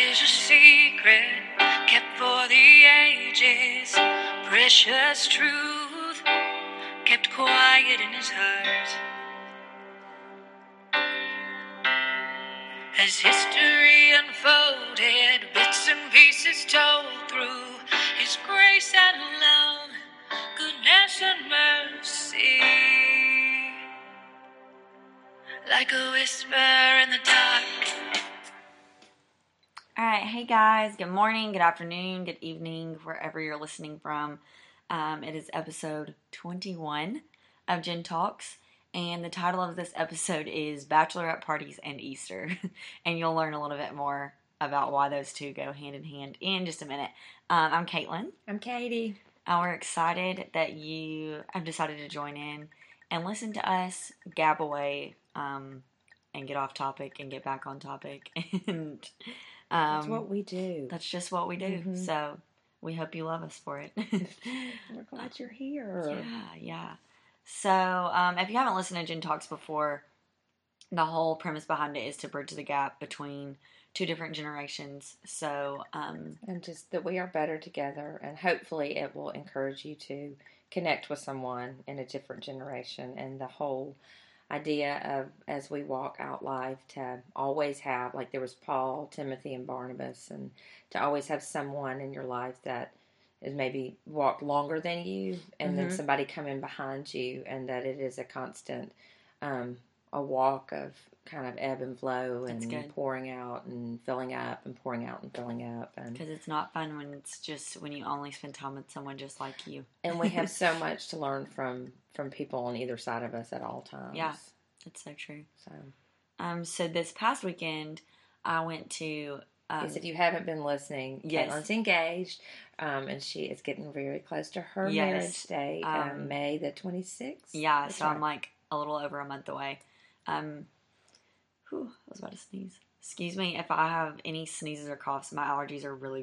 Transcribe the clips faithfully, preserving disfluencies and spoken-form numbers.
is a secret kept for the ages, precious truth kept quiet in his heart. As history unfolded, bits and pieces told through his grace and love, goodness and mercy, like a whisper in the dark. All right, hey guys, good morning, good afternoon, good evening, wherever you're listening from. Um, it is episode twenty-one of Jen Talks, and the title of this episode is Bachelorette Parties and Easter, and you'll learn a little bit more about why those two go hand in hand in just a minute. Um, I'm Caitlin. I'm Katie. And we're excited that you have decided to join in and listen to us gab away um, and get off topic and get back on topic. and um, That's what we do. That's just what we do. Mm-hmm. So we hope you love us for it. We're glad you're here. Yeah, yeah. So um, if you haven't listened to Jen Talks before, the whole premise behind it is to bridge the gap between two different generations. So um, and just that we are better together, and hopefully it will encourage you to connect with someone in a different generation. And the whole idea of, as we walk out life, to always have, like there was Paul, Timothy, and Barnabas, and to always have someone in your life that is maybe walked longer than you, and mm-hmm. then somebody come in behind you, and that it is a constant um, a walk of kind of ebb and flow, and pouring out and filling up and pouring out and filling up. And because it's not fun when it's just when you only spend time with someone just like you. And we have so much to learn from from people on either side of us at all times. Yeah, that's so true. So, um, so this past weekend, I went to. Um, yes, if you haven't been listening, yes. Caitlin's engaged, um, and she is getting very close to her yes. marriage date, um, um, May the twenty-sixth. Yeah, that's so right. I'm like a little over a month away. Um, whew, I was about to sneeze. Excuse me if I have any sneezes or coughs. My allergies are really,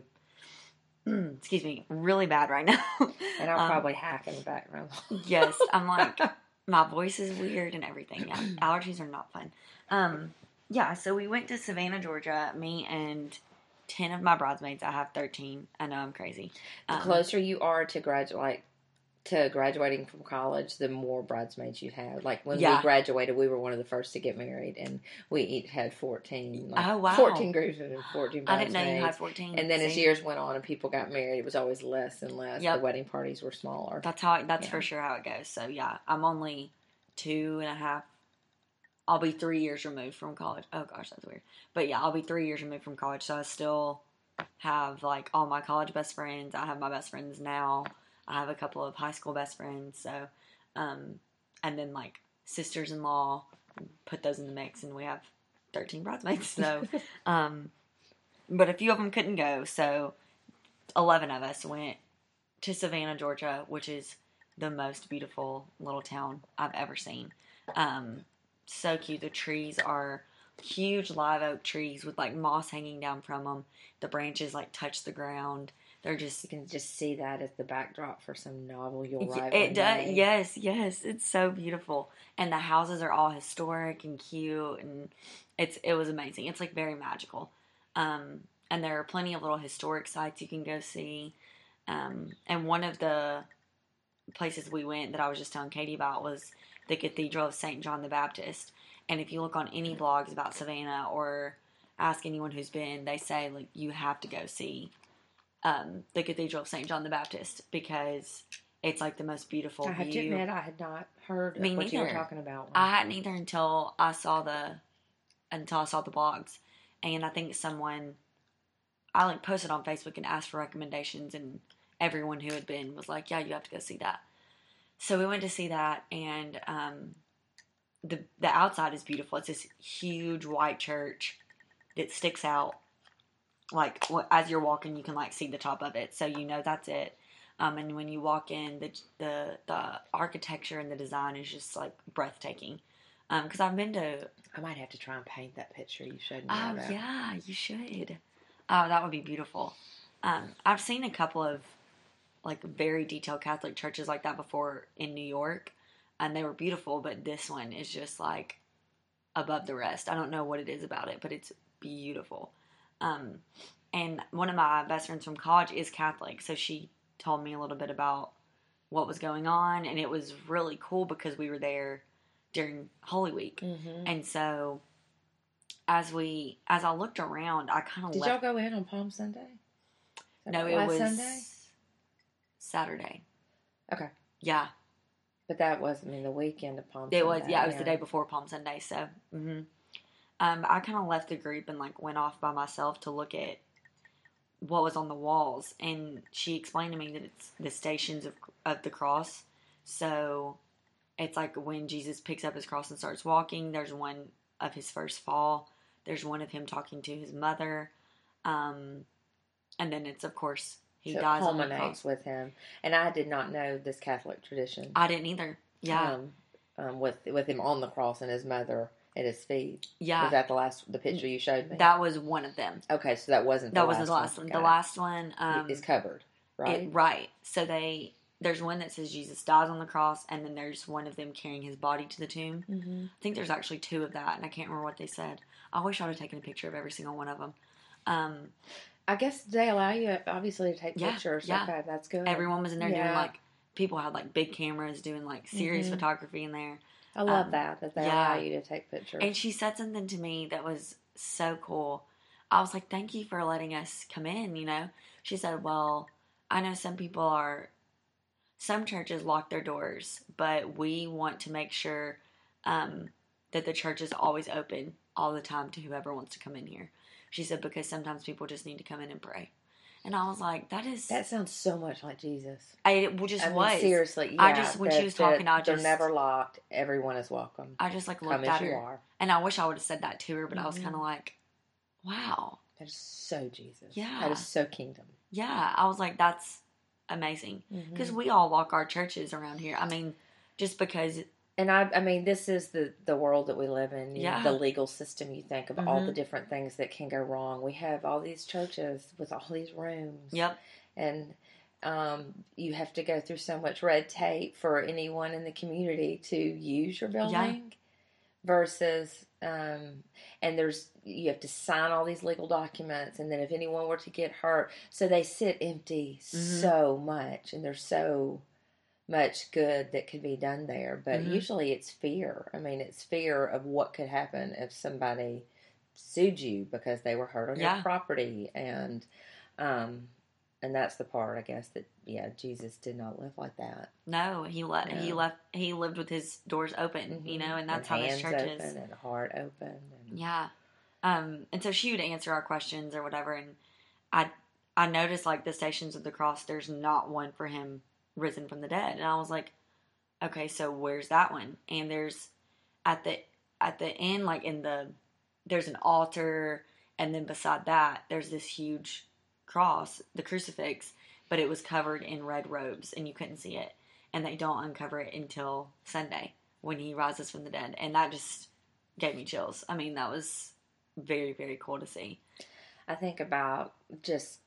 excuse me, really bad right now. And I'll um, probably hack in the background. Yes, I'm like, my voice is weird and everything. Yeah, allergies are not fun. Um, yeah, so we went to Savannah, Georgia, me and ten of my bridesmaids. I have thirteen. I know I'm crazy. The um, closer you are to graduate, to graduating from college, the more bridesmaids you have. Like when yeah. we graduated, we were one of the first to get married, and we each had fourteen. Like oh wow! Fourteen groups and fourteen bridesmaids. I didn't know you had fourteen. And then See? as years went on and people got married, it was always less and less. Yep. The wedding parties were smaller. That's how. It, that's yeah. for sure how it goes. So yeah, I'm only two and a half. I'll be three years removed from college. Oh gosh, that's weird. But yeah, I'll be three years removed from college, so I still have like all my college best friends. I have my best friends now. I have a couple of high school best friends. So, um, and then like sisters-in-law, put those in the mix, and we have thirteen bridesmaids. So, um, but a few of them couldn't go. So, eleven of us went to Savannah, Georgia, which is the most beautiful little town I've ever seen. Um, so cute. The trees are huge live oak trees with like moss hanging down from them. The branches like touch the ground. They're just you can just see that as the backdrop for some novel you'll write. It does. Yes, yes. It's so beautiful, and the houses are all historic and cute, and it's it was amazing. It's like very magical. Um, and there are plenty of little historic sites you can go see. Um, and one of the places we went that I was just telling Katie about was the Cathedral of Saint John the Baptist. And if you look on any blogs about Savannah or ask anyone who's been, they say like you have to go see um, the Cathedral of Saint John the Baptist because it's like the most beautiful I have view. to admit, I had not heard Me of what neither. you were talking about. I hadn't either until I saw the until I saw the blogs, and I think someone I like posted on Facebook and asked for recommendations, and everyone who had been was like, "Yeah, you have to go see that." So we went to see that, and um, the the outside is beautiful. It's this huge white church that sticks out. Like as you're walking, you can like see the top of it, so you know that's it. Um, and when you walk in, the the the architecture and the design is just like breathtaking. Um, because I've been to. I might have to try and paint that picture you showed me. Oh about. yeah, you should. Oh, that would be beautiful. Um, I've seen a couple of like very detailed Catholic churches like that before in New York, and they were beautiful. But this one is just like above the rest. I don't know what it is about it, but it's beautiful. Um, and one of my best friends from college is Catholic, so she told me a little bit about what was going on, and it was really cool because we were there during Holy Week, Mm-hmm. and so as we as I looked around, I kind of Did left. y'all go in on Palm Sunday? Is that No, right? it Last was Sunday. Saturday. Okay, Yeah, but that was I mean the weekend of Palm it Sunday. was. Yeah, it was the day before Palm Sunday. So, hmm um, I kind of left the group and like went off by myself to look at what was on the walls, and she explained to me that it's the stations of of the cross. So it's like when Jesus picks up his cross and starts walking. There's one of his first fall. There's one of him talking to his mother, um, and then it's of course he so dies it on the culminates cross. with him, and I did not know this Catholic tradition. I didn't either. Yeah, Um, um, with with him on the cross and his mother at his feet. yeah. Was that the last the picture you showed me? That was one of them. Okay, so that wasn't the That last wasn't the last one. one. Got The it. last one um, is covered, right? It, right. So they there's one that says Jesus dies on the cross, and then there's one of them carrying his body to the tomb. Mm-hmm. I think there's actually two of that, and I can't remember what they said. I wish I would have taken a picture of every single one of them. Um, I guess they allow you obviously to take Yeah, pictures. yeah. Okay, that's good. everyone was in there doing Yeah. like people had like big cameras doing like serious Mhm. photography in there. I love um, that that they yeah. allow you to take pictures. And she said something to me that was so cool. I was like, thank you for letting us come in, you know? She said, well, I know some people are, some churches lock their doors, but we want to make sure um, that the church is always open all the time to whoever wants to come in here. She said, because sometimes people just need to come in and pray. And I was like, that is, that sounds so much like Jesus. I, it just I mean, was. seriously, yeah. I just, when that- she was talking, I that they're just, never locked. Everyone is welcome. I just like Come looked as at you her. are. And I wish I would have said that to her, but I was Mhm. kind of like, wow. That is so Jesus. Yeah. That is so kingdom. Yeah, I was like, that's amazing. Because Mhm. we all walk our churches around here. I mean, just because, And I, I mean, this is the, the world that we live in. You Yeah. know, the legal system. You think of all Mhm. the different things that can go wrong. We have all these churches with all these rooms. yep, And um, you have to go through so much red tape for anyone in the community to use your building. Versus, um, and there's you have to sign all these legal documents, and then if anyone were to get hurt, so they sit empty Mhm. so much, and there's so much good that could be done there. But Mhm. usually it's fear. I mean, it's fear of what could happen if somebody sued you because they were hurt on Yeah. your property, and um, and that's the part I guess that yeah, Jesus did not live like that. no, he left. He Yeah. left. He lived with his doors open, you know, and that's how this hands church open is. and heart open. And, Yeah, um, and so she would answer our questions or whatever, and I, I noticed like the Stations of the Cross. There's not one for him risen from the dead, and I was like, okay, so where's that one? And there's at the at the end, like in the there's an altar, and then beside that there's this huge cross, the crucifix, but it was covered in red robes and you couldn't see it, and they don't uncover it until Sunday when he rises from the dead, and that just gave me chills. I mean, that was very, very cool to see. I think about just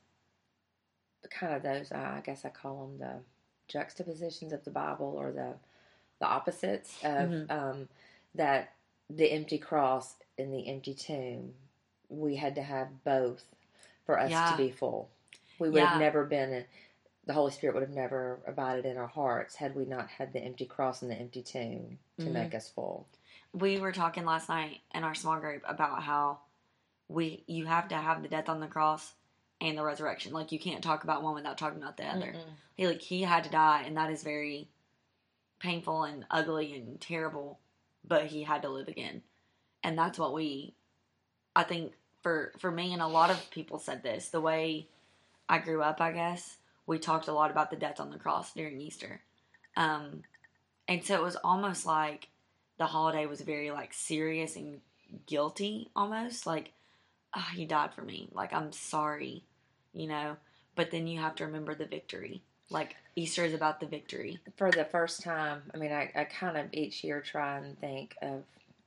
kind of those, uh, I guess I call them the juxtapositions of the Bible, or the the opposites of Mhm. um, that the empty cross and the empty tomb. We had to have both for us Yeah. to be full. We would Yeah. have never been, the Holy Spirit would have never abided in our hearts had we not had the empty cross and the empty tomb to Mhm. make us full. We were talking last night in our small group about how we you have to have the death on the cross and the resurrection. Like, you can't talk about one without talking about the other. Mm-mm. He like he had to die, and that is very painful and ugly and terrible, but he had to live again. And that's what we I think for for me, and a lot of people said this, the way I grew up, I guess, we talked a lot about the death on the cross during Easter. Um and so it was almost like the holiday was very like serious and guilty, almost like, oh, he died for me, like, I'm sorry, you know. But then you have to remember the victory. Like, Easter is about the victory. For the first time, I mean, I, I kind of each year try and think of,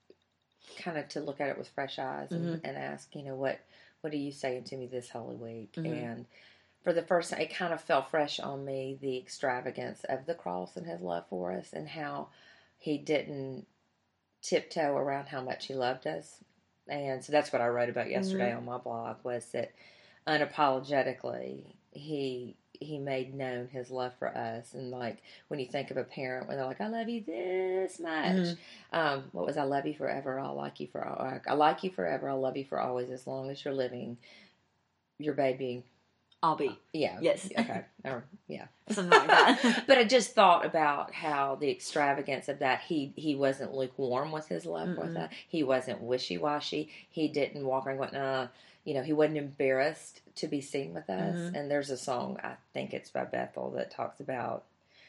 kind of to look at it with fresh eyes and, Mhm. and ask, you know, what what are you saying to me this Holy Week? Mhm. And for the first time, it kind of fell fresh on me, the extravagance of the cross and his love for us, and how he didn't tiptoe around how much he loved us. And so that's what I wrote about yesterday Mhm. on my blog, was that unapologetically he he made known his love for us. And like when you think of a parent when they're like, I love you this much. Mhm. Um, what was I love you forever, I'll like you for al- I like you forever, I'll love you for always, as long as you're living, your baby. I'll be. Yeah. Yes. Okay. Or, yeah. Something like that. But I just thought about how the extravagance of that. He he wasn't lukewarm with his love for Mm-mm. that. He wasn't wishy washy. He didn't walk around going, uh, you know, he wasn't embarrassed to be seen with us. Mhm. And there's a song, I think it's by Bethel, that talks about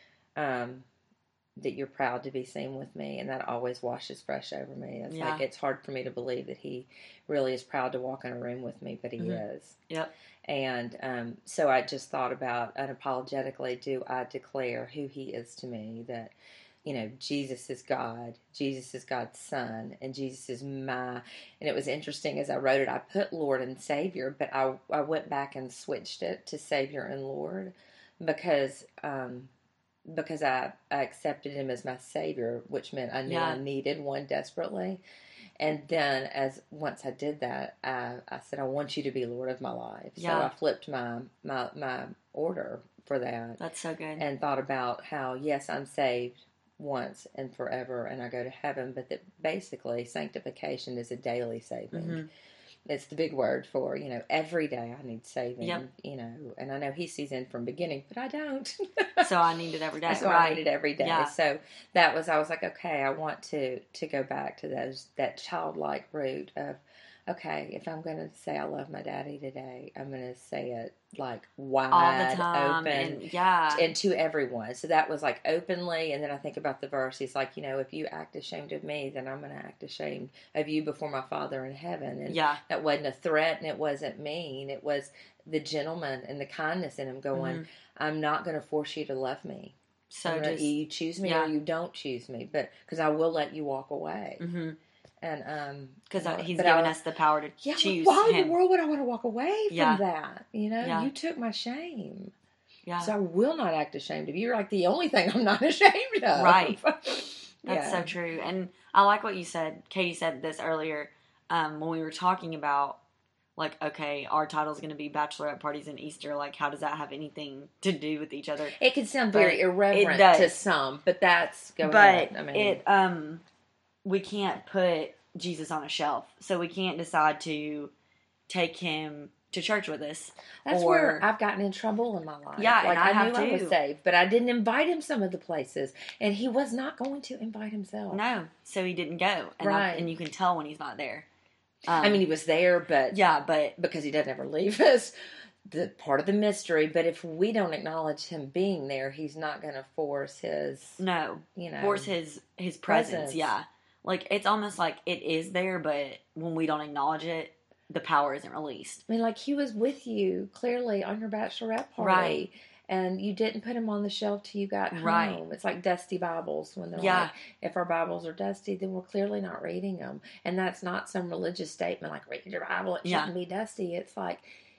um, that you're proud to be seen with me, and that always washes fresh over me. It's Yeah. like it's hard for me to believe that he really is proud to walk in a room with me, but he Mhm. is. Yep. And um, so I just thought about, unapologetically, do I declare who he is to me, that, you know, Jesus is God, Jesus is God's son, and Jesus is my, and it was interesting as I wrote it, I put Lord and Savior, but I, I went back and switched it to Savior and Lord, because, um, because I, I accepted him as my Savior, which meant I knew Yeah. I needed one desperately. And then, as once I did that, I, I said, I want you to be Lord of my life. So Yeah. I flipped my, my my order for that, That's so good. and thought about how, yes, I'm saved once and forever, and I go to heaven, but that basically sanctification is a daily saving. Mhm. It's the big word for, you know, every day I need saving, Yep. you know, and I know he sees in from beginning, but I don't. So I need it every day. So right. I need it every day. Yeah. So that was, I was like, okay, I want to, to go back to those, that childlike root of, okay, if I'm going to say I love my daddy today, I'm going to say it like wide All the time. open. And yeah. And to everyone. So that was like openly. And then I think about the verse. He's like, you know, if you act ashamed of me, then I'm going to act ashamed of you before my Father in heaven. And yeah. that wasn't a threat, and it wasn't mean. It was the gentleman and the kindness in him going, Mhm. I'm not going to force you to love me. So I'm gonna, just. you choose me yeah. or you don't choose me, but because I will let you walk away. Mm-hmm. And um, because uh, he's but given I- us the power to yeah, choose why in him. the world would I want to walk away from Yeah. that? You know, Yeah. you took my shame. Yeah. So I will not act ashamed of you. You're like the only thing I'm not ashamed of. Right. That's Yeah. so true. And I like what you said. Katie said this earlier um, when we were talking about, like, okay, our title's going to be Bachelorette Parties and Easter. Like, how does that have anything to do with each other? It can sound very But irreverent it does. to some, but that's go but ahead. I mean, it, um, we can't put Jesus on a shelf. So we can't decide to take him to church with us. that's or, where I've gotten in trouble in my life. Yeah, like and I I, have knew I was too. saved, but I didn't invite him some of the places, and he was not going to invite himself. No, so he didn't go. And, I, Right. and you can tell when he's not there. Um, I mean, he was there, but yeah, but because he doesn't ever leave us, the part of the mystery. But if we don't acknowledge him being there, he's not going to force his, no, you know, force his his presence. presence. Yeah, like it's almost like it is there, but when we don't acknowledge it, the power isn't released. I mean, like he was with you clearly on your bachelorette party. Right. And you didn't put him on the shelf till you got home. Right. It's like dusty Bibles when they're Yeah. like, if our Bibles are dusty, then we're clearly not reading them. And that's not some religious statement like, read your Bible, it Yeah. shouldn't be dusty. It's like,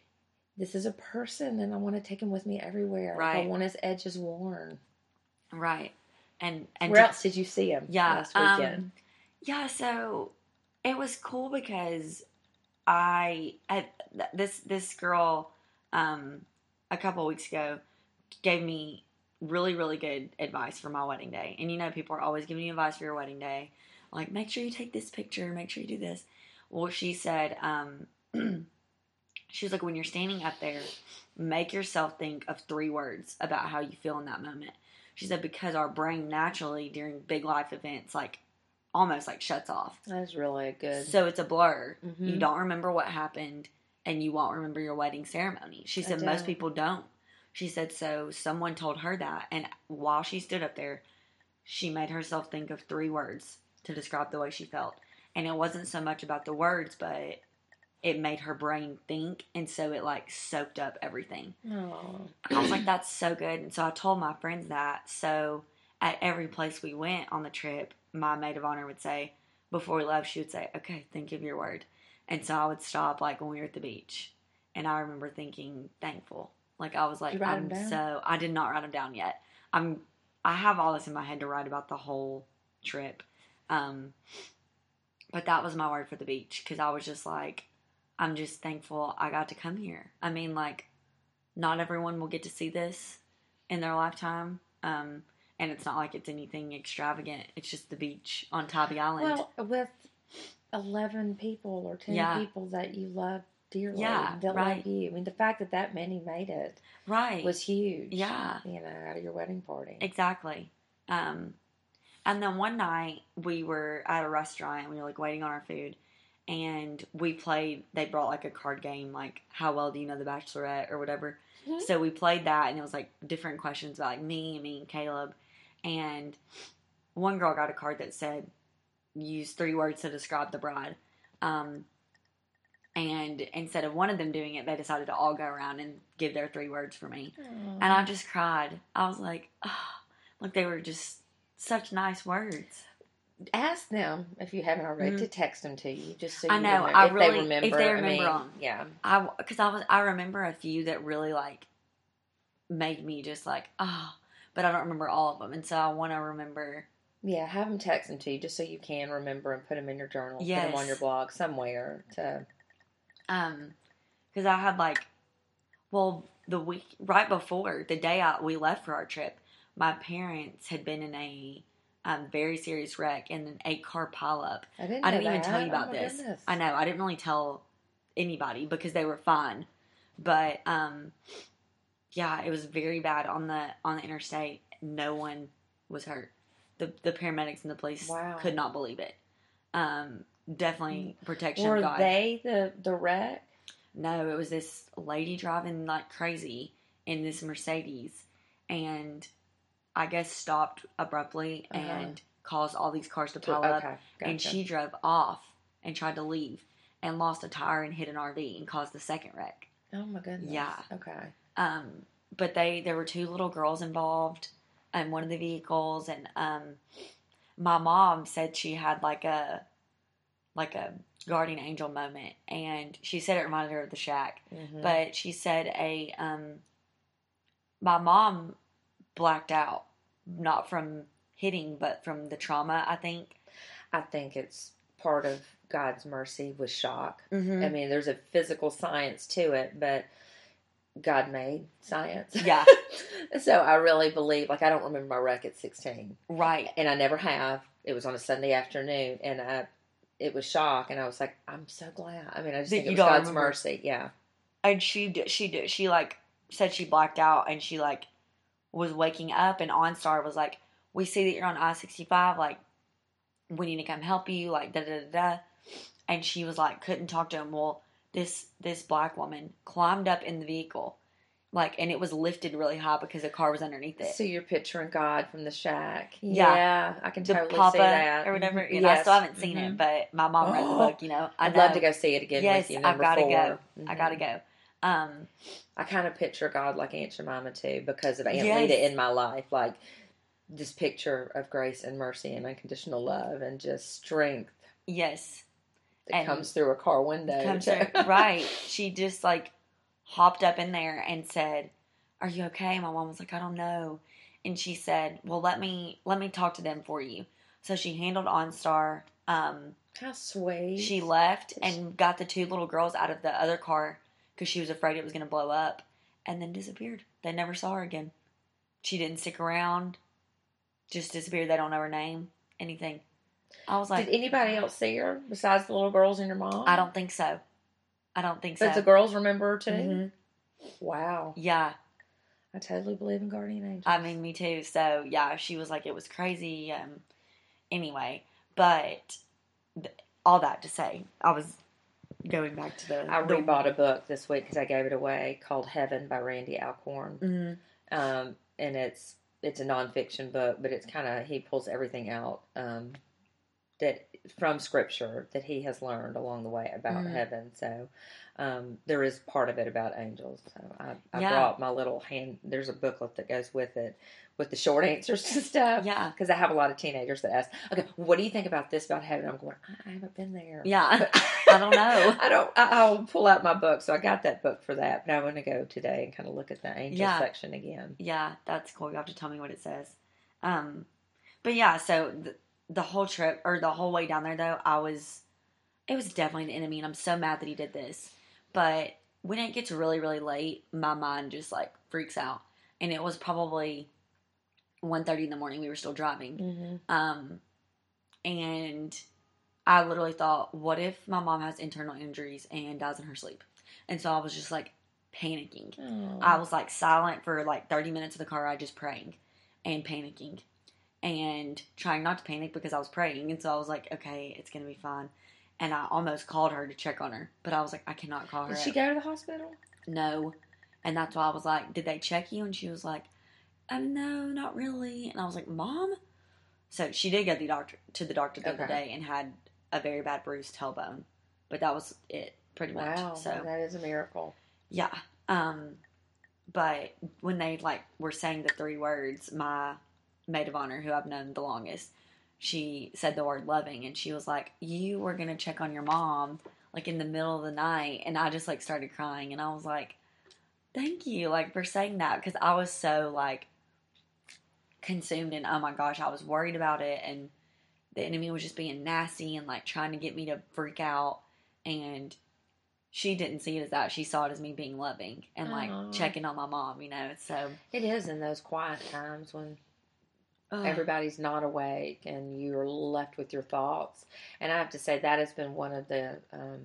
this is a person and I want to take him with me everywhere. Like, Right. I want his edges worn. Right, and and Where to- else did you see him Yeah, last weekend? um, yeah. So it was cool because I, I this this girl um, a couple weeks ago gave me really really good advice for my wedding day, and you know people are always giving you advice for your wedding day, like make sure you take this picture, make sure you do this. Well, she said, um, she was like, when you're standing up there, make yourself think of three words about how you feel in that moment. She said, because our brain naturally during big life events, like, almost like shuts off. That's really good. So it's a blur. Mhm. You don't remember what happened, and you won't remember your wedding ceremony. She I said most don't. people don't. She said, so someone told her that, and while she stood up there, she made herself think of three words to describe the way she felt. And it wasn't so much about the words, but it made her brain think, and so it, like, soaked up everything. Oh. I was like, that's so good. And so I told my friends that. So at every place we went on the trip, my maid of honor would say, before we left, she would say, okay, think of your word. And so I would stop, like, when we were at the beach. And I remember thinking, thankful. Like, I was like, Did you write I'm them down? so, I did not write them down yet. I'm, I have all this in my head to write about the whole trip. Um, but that was my word for the beach, because I was just like, I'm just thankful I got to come here. I mean, like, not everyone will get to see this in their lifetime. Um, and it's not like it's anything extravagant. It's just the beach on Tybee Island. Well, with eleven people or ten Yeah. people that you love dearly, Yeah, that right. love you. I mean, the fact that that many made it Right. was huge. Yeah. You know, out of your wedding party. Exactly. Um, and then one night we were at a restaurant and we were like waiting on our food, and we played, they brought like a card game, like how well do you know The Bachelorette or whatever. Mm-hmm. So we played that, and it was like different questions about like me, me and Caleb. And one girl got a card that said, use three words to describe the bride. Um, and instead of one of them doing it, they decided to all go around and give their three words for me. Aww. And I just cried. I was like, oh, like they were just such nice words. Ask them, if you haven't already, Mhm. to text them to you, just so I you know, remember. I if really- they remember. if they I remember mean, them. Yeah. I, because I was, I remember a few that really like made me just like, oh, but I don't remember all of them. And so I want to remember. Yeah, have them text them to you, just so you can remember and put them in your journal. Put Yes. them on your blog somewhere to... Um, because I had like, well, the week right before the day I, we left for our trip, my parents had been in a um, very serious wreck in an eight car pileup. I didn't. I know didn't even that. tell you about Oh, my this. goodness. I know I didn't really tell anybody because they were fine, but um, yeah, it was very bad on the on the interstate. No one was hurt. The the paramedics and the police Wow. could not believe it. Um, definitely protection Were of God. they the the wreck? No, it was this lady driving like crazy in this Mercedes, and I guess stopped abruptly Uh-huh. and caused all these cars to To- pile up. okay, gotcha. And she drove off and tried to leave and lost a tire and hit an R V and caused the second wreck. Oh my goodness. Yeah. Okay. Um, but they there were two little girls involved in one of the vehicles, and um, my mom said she had like a like a guardian angel moment, and she said it reminded her of the shack. Mhm. But she said a um, my mom blacked out, not from hitting, but from the trauma, I think. I think it's part of God's mercy with shock. Mm-hmm. I mean, there's a physical science to it, but God made science. Yeah. So I really believe, like, I don't remember my wreck at sixteen. Right. And I never have. It was on a Sunday afternoon, and I, it was shock, and I was like, I'm so glad. I mean, I just That think it you was don't God's remember. mercy. Yeah. And she did, she did, she like said she blacked out, and she like was waking up, and OnStar was like, we see that you're on I sixty-five, like, we need to come help you, like, da da da da. And she was like, couldn't talk to him. Well, this this black woman climbed up in the vehicle, like, and it was lifted really high because the car was underneath it. So you're picturing God from the shack. Yeah. Yeah, I can The totally Papa see that. or whatever. Mhm. And I Yes. still haven't seen Mhm. it, but my mom read the Oh, book, you know. I I'd know. love to go see it again Yes, with you. I've Number got to four. go. I Mhm. got to go. Um, I kind of picture God like Aunt Jemima too, because of Aunt Yes. Lita in my life. Like this picture of grace and mercy and unconditional love and just strength yes. that And comes through a car window. Comes too. through- right. She just like hopped up in there and said, "Are you okay?" My mom was like, "I don't know." And she said, "Well, let me let me talk to them for you." So she handled OnStar. Um, How sweet. she left and got the two little girls out of the other car because she was afraid it was going to blow up, and then disappeared. They never saw her again. She didn't stick around. Just disappeared. They don't know her name. Anything. I was like, Did anybody else see her besides the little girls and your mom? I don't think so. I don't think so. But the girls remember her too? Mhm. Wow. Yeah. I totally believe in guardian angels. I mean, me too. So, yeah, she was like, it was crazy. Um, anyway, but th- all that to say, I was going back to the. I the, rebought a book this week because I gave it away called Heaven by Randy Alcorn. Mhm. Um, and it's it's a nonfiction book, but it's kind of, he pulls everything out um, that from Scripture that he has learned along the way about Mhm. heaven. So um, there is part of it about angels. So I, I Yeah. brought my little hand. There's a booklet that goes with it with the short answers to stuff. Yeah. Because I have a lot of teenagers that ask, okay, what do you think about this about heaven? I'm going, I, I haven't been there. Yeah. I don't know. I don't. I, I'll pull out my book, so I got that book for that. But I'm going to go today and kind of look at the angel Yeah. section again. Yeah, that's cool. You have to tell me what it says. Um, but yeah, so the, the whole trip, or the whole way down there, though, I was it was definitely the enemy, and I'm so mad that he did this. But when it gets really, really late, my mind just like freaks out. And it was probably one thirty in the morning. We were still driving. Mm-hmm. Um, and I literally thought, what if my mom has internal injuries and dies in her sleep? And so I was just like panicking. Aww. I was like silent for like thirty minutes in the car ride, just praying and panicking and trying not to panic because I was praying. And so I was like, okay, it's going to be fine. And I almost called her to check on her, but I was like, I cannot call her. Did she go to the hospital? No. And that's why I was like, did they check you? And she was like, oh, no, not really. And I was like, Mom? So she did go to the doctor, to the doctor the Okay. other day and had a very bad bruised tailbone. But that was it, pretty much. Wow, So that is a miracle. yeah. Um, but when they, like, were saying the three words, my maid of honor, who I've known the longest, she said the word loving, and she was like, you were going to check on your mom, like, in the middle of the night, and I just, like, started crying, and I was like, thank you, like, for saying that, because I was so, like, consumed, and, oh my gosh, I was worried about it, and the enemy was just being nasty, and, like, trying to get me to freak out, and she didn't see it as that. She saw it as me being loving, and, like, Aww. checking on my mom, you know, so. It is in those quiet times when Ugh. everybody's not awake and you're left with your thoughts. And I have to say that has been one of the um,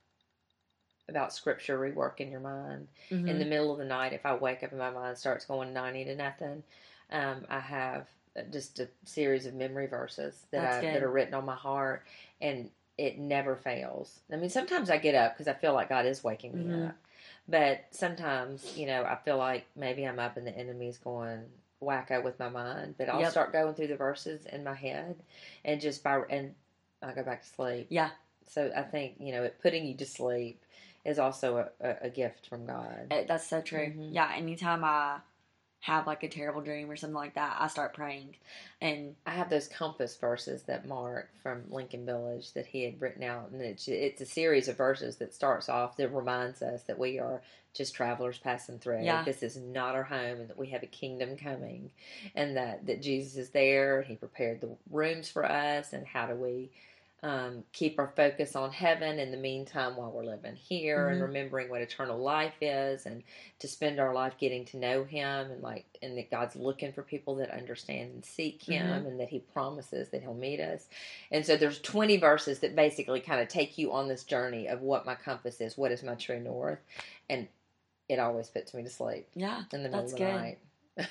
about scripture rework in your mind. Mm-hmm. In the middle of the night, if I wake up and my mind starts going ninety to nothing, um, I have just a series of memory verses that That's I, good. that are written on my heart, and it never fails. I mean, sometimes I get up because I feel like God is waking me Mhm. up, but sometimes, you know, I feel like maybe I'm up and the enemy's going wacko with my mind, but I'll Yep. start going through the verses in my head, and just by and I go back to sleep. Yeah. So I think, you know, it, putting you to sleep is also a, a, a gift from God. It, that's so true. Mhm. Yeah, anytime I have like a terrible dream or something like that, I start praying. And I have those compass verses that Mark from Lincoln Village that he had written out, and it's, it's a series of verses that starts off that reminds us that we are just travelers passing through. Yeah. This is not our home, and that we have a kingdom coming, and that, that Jesus is there. He prepared the rooms for us, and how do we um, keep our focus on heaven in the meantime while we're living here, Mhm. and remembering what eternal life is, and to spend our life getting to know Him, and like, and that God's looking for people that understand and seek Him, Mhm. and that He promises that He'll meet us. And so there's twenty verses that basically kind of take you on this journey of what my compass is, what is my true north, and it always puts me to sleep yeah, in the middle that's of the good. night.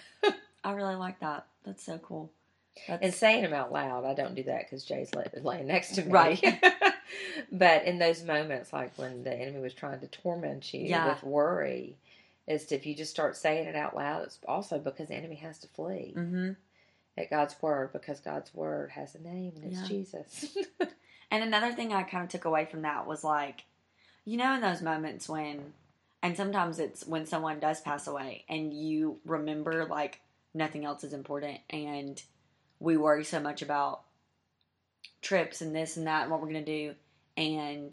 I really like that. That's so cool. That's, And saying them out loud, I don't do that because Jay's lay- laying next to me. Right. But in those moments, like when the enemy was trying to torment you Yeah. with worry, is to, if you just start saying it out loud, it's also because the enemy has to flee hmm at God's word, because God's word has a name, and it's Yeah. Jesus. And another thing I kind of took away from that was like, you know, in those moments when, and sometimes it's when someone does pass away and you remember like nothing else is important, and we worry so much about trips and this and that and what we're going to do, and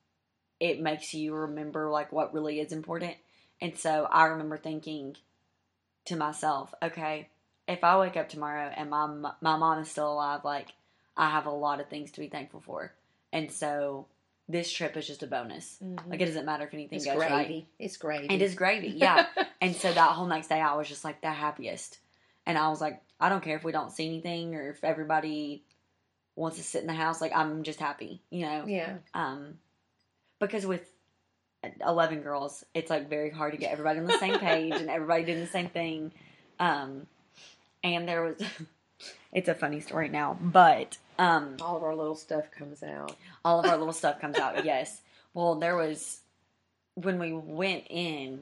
it makes you remember like what really is important. And so I remember thinking to myself, okay, if I wake up tomorrow and my my mom is still alive, like, I have a lot of things to be thankful for. And so this trip is just a bonus. Mhm. Like, it doesn't matter if anything It's goes gravy. right. It's gravy. It is gravy, yeah. And so that whole next day I was just like the happiest. And I was like, I don't care if we don't see anything or if everybody wants to sit in the house. Like, I'm just happy, you know? Yeah. Um, because with eleven girls, it's like very hard to get everybody on the same page and everybody doing the same thing. Um, and there was, it's a funny story now, but um, All of our little stuff comes out. all of our little stuff comes out. Yes. Well, there was, when we went in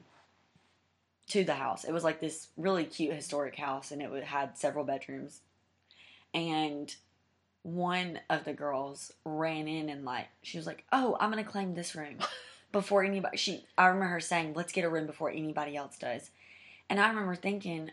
to the house, it was like this really cute historic house, and it had several bedrooms. And one of the girls ran in and like, she was like, "Oh, I'm going to claim this room before anybody." She, I remember her saying, "Let's get a room before anybody else does." And I remember thinking,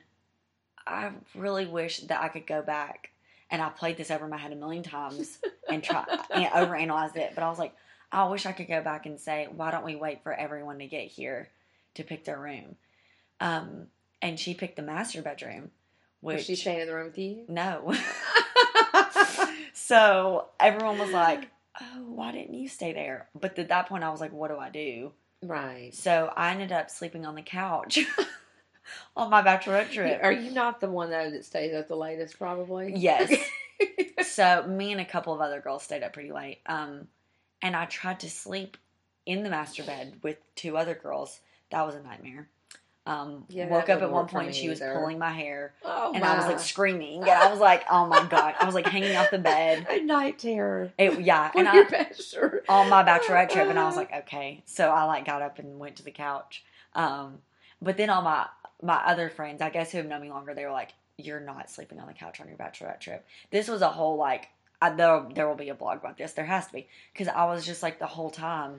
I really wish that I could go back, and I played this over my head a million times and try and overanalyzed it. But I was like, I wish I could go back and say, why don't we wait for everyone to get here to pick their room? Um, and she picked the master bedroom. Which, Was she staying in the room with you? no. So everyone was like, oh, why didn't you stay there? But at that point, I was like, what do I do? Right. So I ended up sleeping on the couch on my bachelorette trip. Are you not the one, though, that stays up the latest, probably? Yes. So me and a couple of other girls stayed up pretty late. Um, and I tried to sleep in the master bed with two other girls. That was a nightmare. Um, Yeah, woke that up at wouldn't one work for point, me she was either. pulling my hair. Oh, and my. I was like screaming. And I was like, oh my God. I was like hanging off the bed. A night terror. It, yeah. On And your I, bachelor. on my bachelorette trip, and I was like, okay. So I like got up and went to the couch. Um, but then all my my other friends, I guess who have known me longer, they were like, you're not sleeping on the couch on your bachelorette trip. This was a whole like, I, there there will be a blog about this. There has to be, because I was just like the whole time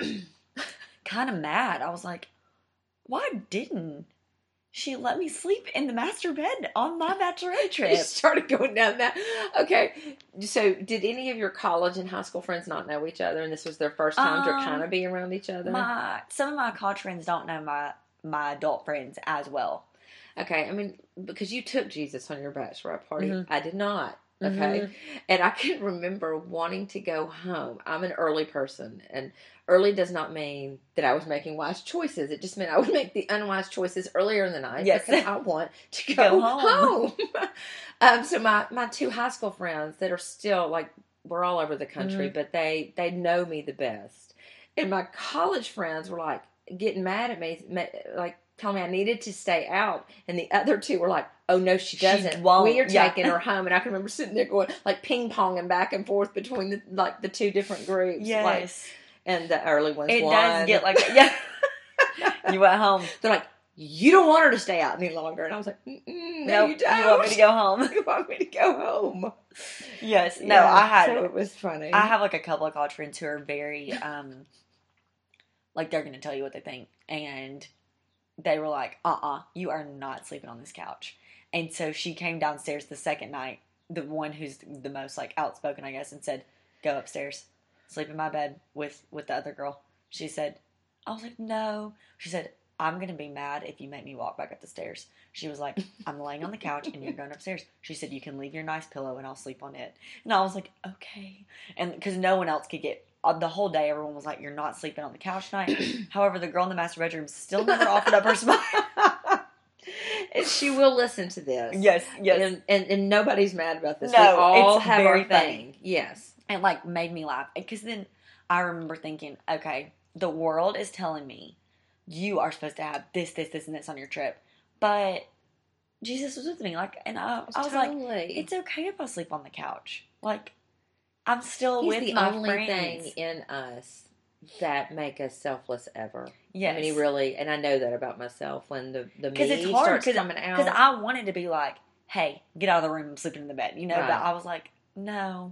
kind of mad. I was like, why didn't she let me sleep in the master bed on my bachelorette You trip? started going down that. Okay. So, did any of your college and high school friends not know each other, and this was their first time to Um, kind of be around each other? My some of my college friends don't know my my adult friends as well. Okay, I mean, because you took Jesus on your bachelorette party. Mhm. I did not. Okay. Mhm. And I can remember wanting to go home. I'm an early person, and early does not mean that I was making wise choices. It just meant I would make the unwise choices earlier in the night Yes. because I want to go, Go home. home. um, so my, my two high school friends that are still, like, we're all over the country, Mhm. but they, they know me the best. And my college friends were, like, getting mad at me, ma- like, telling me I needed to stay out, and the other two were like, "Oh no, she doesn't. She won't." We are Yeah. taking her home." And I can remember sitting there going, like, ping ponging back and forth between the like the two different groups. Yes. Like, and the early ones. It won. does get like that. Yeah. You went home. They're like, "You don't want her to stay out any longer," and I was like, Mm-mm, "No, Nope, you don't. you want me to go home. You want me to go home?" Yes. No, Yeah, I had So it was funny. I have like a couple of college friends who are very um like they're gonna tell you what they think, and they were like, uh-uh, you are not sleeping on this couch. And so she came downstairs the second night, the one who's the most like outspoken, I guess, and said, go upstairs, sleep in my bed with with the other girl. She said, I was like, no. She said, I'm gonna be mad if you make me walk back up the stairs. She was like, I'm laying on the couch and you're going upstairs. She said, you can leave your nice pillow and I'll sleep on it. And I was like, okay. And because no one else could get, uh, the whole day everyone was like, you're not sleeping on the couch tonight. However, the girl in the master bedroom still never offered up her spot. And she will listen to this. Yes, yes. And, and and nobody's mad about this. No, we all it's have very our funny. thing. Yes. And like made me laugh. Because then I remember thinking, okay, the world is telling me you are supposed to have this, this, this, and this on your trip. But Jesus was with me. Like, and I, I was like, Totally. it's okay if I sleep on the couch. Like, I'm still He's with the my only friends. thing in us that make us selfless ever. Yes. I mean, he really, and I know that about myself when the the me Because it's hard. starts Cause, coming out. Because I wanted to be like, hey, get out of the room. I'm sleeping in the bed. You know, Right. but I was like, no,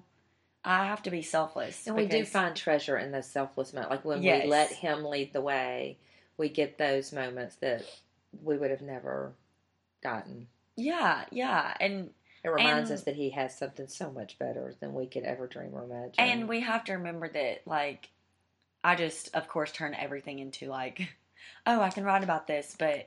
I have to be selfless. and we do because- find treasure in those selfless moments. Like when Yes. we let him lead the way, we get those moments that we would have never gotten. Yeah, yeah. And It reminds And- us that he has something so much better than we could ever dream or imagine. And we have to remember that, like, I just, of course, turn everything into, like, oh, I can write about this, but,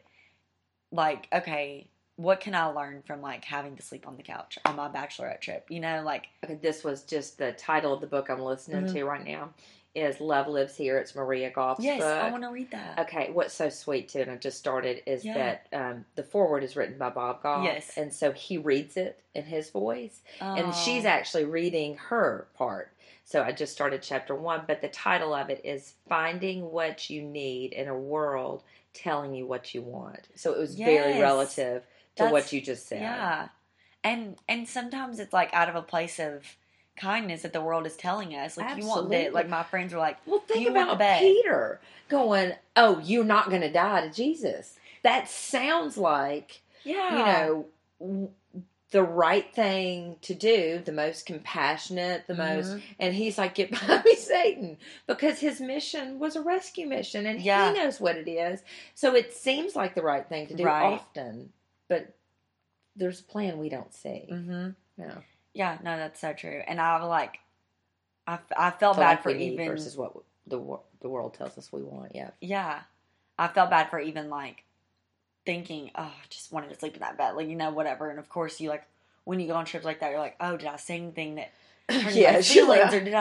like, okay, what can I learn from, like, having to sleep on the couch on my bachelorette trip? You know, like, Okay, this was just the title of the book I'm listening Mhm. to right now is Love Lives Here. It's Maria Goff's yes, book. I want to read that. Okay, what's so sweet too, and I just started, is Yeah. that um, the foreword is written by Bob Goff. Yes. And so he reads it in his voice, and she's Oh. actually reading her part. So I just started chapter one, but the title of it is Finding What You Need in a World Telling You What You Want. So it was very Yes. relative to That's- what you just said. Yeah. And and sometimes it's, like, out of a place of kindness that the world is telling us. Like, you want Absolutely. that. Like, my friends were like, Well, think You want the about bed. Peter going, "Oh, you're not going to die to Jesus." That sounds like, yeah. you know, w- the right thing to do, the most compassionate, the most, Mhm. and he's like, "Get behind me, Satan," because his mission was a rescue mission, and Yeah. he knows what it is. So it seems like the right thing to do Right. often, but there's a plan we don't see. Mm-hmm. Yeah, Yeah, no, that's so true. And I was like, I, f- I felt So bad like for we need even, versus what the wor- the world tells us we want. Yeah. yeah, I felt bad for even like thinking, oh, I just wanted to sleep in that bed, like, you know, whatever. And of course, you like, when you go on trips like that, you're like, oh, did I say anything that hurt Yeah, my should feelings, I? or did I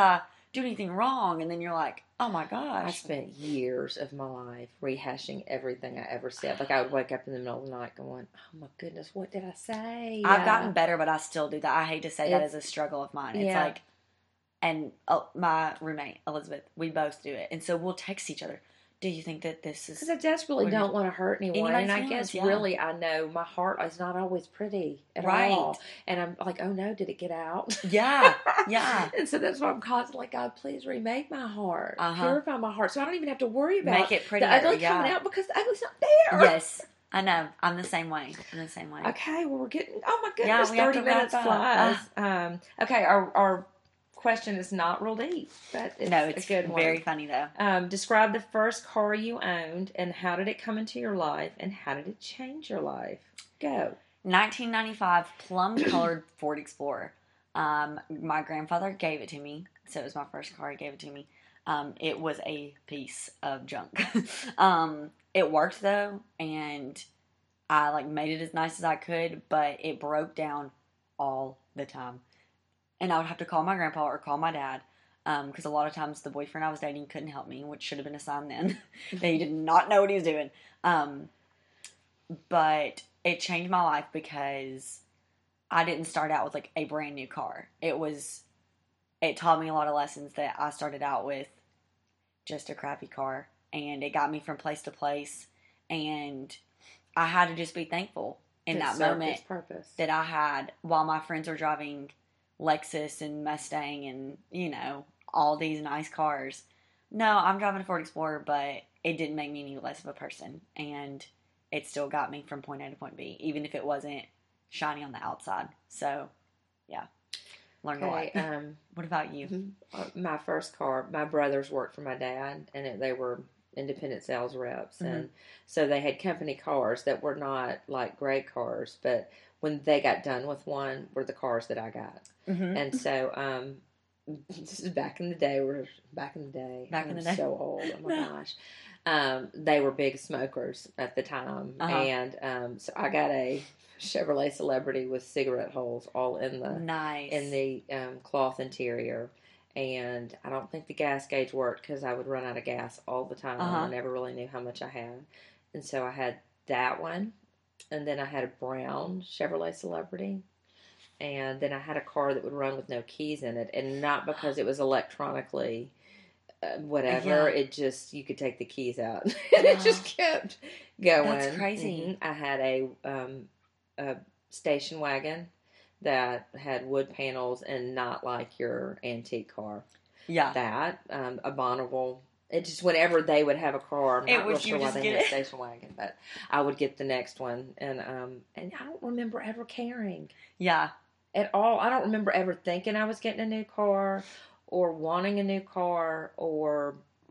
do anything wrong. And then you're like, oh my I gosh. spent years of my life rehashing everything I ever said. Like, I would wake up in the middle of the night going, oh my goodness, what did I say? I've Uh, gotten better, but I still do that. I hate to say that It's- is a struggle of mine. It's yeah. like, and uh, my roommate, Elizabeth, we both do it. And so we'll text each other. Do you think that this is... Because I desperately What- don't want to hurt anyone. Anybody's And I feelings, guess yeah. really I know my heart is not always pretty at Right. all. And I'm like, oh no, did it get out? Yeah, yeah. And so that's why I'm constantly like, God, please remake my heart. Uh-huh. Purify my heart. So I don't even have to worry about Make it prettier, the ugly yeah. coming out because the ugly's not there. Yes, I know. I'm the same way. I'm the same way. Okay, well, we're getting, oh my Yeah, goodness, we have thirty to wrap minutes up. flies. Um, okay, our, our question is not real deep, but it's, no, it's a good one. very funny though. Um, describe the first car you owned and how did it come into your life and how did it change your life? Go. nineteen ninety-five plum colored Ford Explorer. Um, my grandfather gave it to me, so it was my first car. He gave it to me. Um, it was a piece of junk. um, it worked though, and I like made it as nice as I could, but it broke down all the time. And I would have to call my grandpa or call my dad, because um, a lot of times the boyfriend I was dating couldn't help me, which should have been a sign then that he did not know what he was doing. Um, but it changed my life because I didn't start out with like a brand new car. It was, it taught me a lot of lessons that I started out with just a crappy car, and it got me from place to place, and I had to just be thankful in It that served moment its purpose. that I had while my friends were driving Lexus and Mustang and, you know, all these nice cars. No, I'm driving a Ford Explorer, but it didn't make me any less of a person, and it still got me from point A to point B, even if it wasn't shiny on the outside. So, yeah, learned Okay, a lot. um, What about you? uh, my first car, my brothers worked for my dad, and it, they were independent sales reps, Mhm. and so they had company cars that were not like great cars, but when they got done with one, were the cars that I got, Mm-hmm. and so um, this is back in the day. We're back in the day. Back in I'm the day. so old. Oh my No. gosh. Um, they were big smokers at the time, Uh-huh. and um, so I got a Chevrolet Celebrity with cigarette holes all in the Nice. in the um, cloth interior. And I don't think the gas gauge worked because I would run out of gas all the time. Uh-huh. I never really knew how much I had. And so I had that one. And then I had a brown Chevrolet Celebrity. And then I had a car that would run with no keys in it. And not because it was electronically uh, whatever. Yeah. It just, you could take the keys out. and it Wow. just kept going. That's crazy. Mhm. I had a, um, a station wagon that had wood panels and not like your antique car. Yeah. That, um, a Bonneville. It just, whenever they would have a car, I'm It not was- real you sure why just they get had a it. station wagon, but I would get the next one. And, um, and I don't remember ever caring Yeah. at all. I don't remember ever thinking I was getting a new car or wanting a new car or,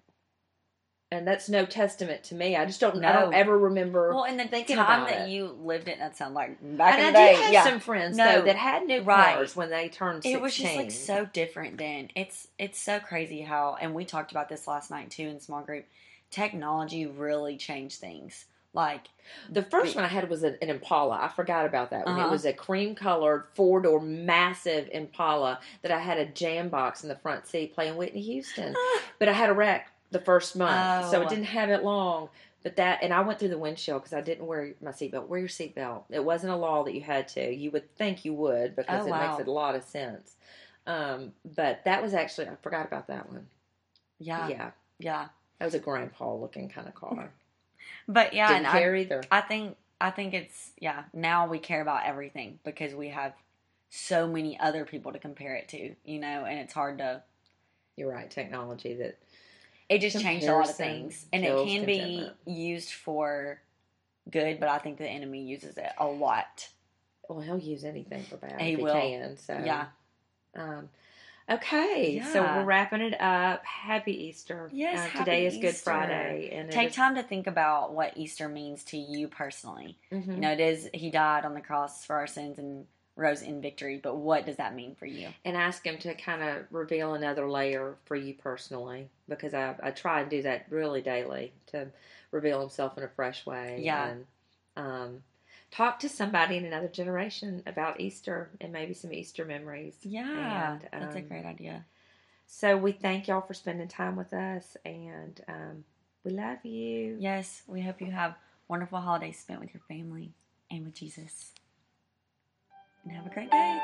and that's no testament to me. I just don't, I don't No. ever remember. Well, in the thinking time about that it. you lived it, that sound like back and in the I day. did have yeah. some friends No. though that had new Right. cars when they turned sixteen. It was just like so different then. It's it's so crazy how, and we talked about this last night too in small group. Technology really changed things. Like The first one I had was an, an Impala. I forgot about that one. Uh-huh. It was a cream-colored four-door massive Impala that I had a jam box in the front seat playing Whitney Houston. But I had a wreck the first month, so Oh. it didn't have it long. But that, and I went through the windshield because I didn't wear my seatbelt. Wear your seatbelt. It wasn't a law that you had to. You would think you would because Oh, it wow. makes a lot of sense. Um, but that was actually, I forgot about that one. yeah, yeah, Yeah, that was a grandpa-looking kind of car. but yeah, Didn't and care I, either. I think I think it's yeah. Now we care about everything because we have so many other people to compare it to, you know, and it's hard to. You're right. Technology that. It just changed a lot of Comparison things, and it kills can be contentment. used for good, but I think the enemy uses it a lot. Well, he'll use anything for bad He if he will. can. So Yeah. Um, okay, so Yeah. we're wrapping it up. Happy Easter. Yes, Uh, happy today is Good Easter. Friday, and it Take is- time to think about what Easter means to you personally. Mhm. You know, it is He died on the cross for our sins and rose in victory, but what does that mean for you? and ask him to kind of reveal another layer for you personally, because I I try and do that really daily to reveal himself in a fresh way. Yeah. And um, talk to somebody in another generation about Easter and maybe some Easter memories. Yeah, And, that's a um, great idea. So we thank y'all for spending time with us, and um, we love you. Yes, we hope you have wonderful holidays spent with your family and with Jesus. And have a great day.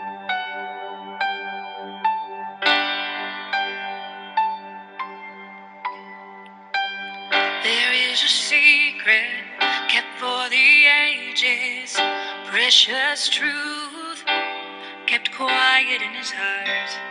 There is a secret kept for the ages, precious truth kept quiet in his heart.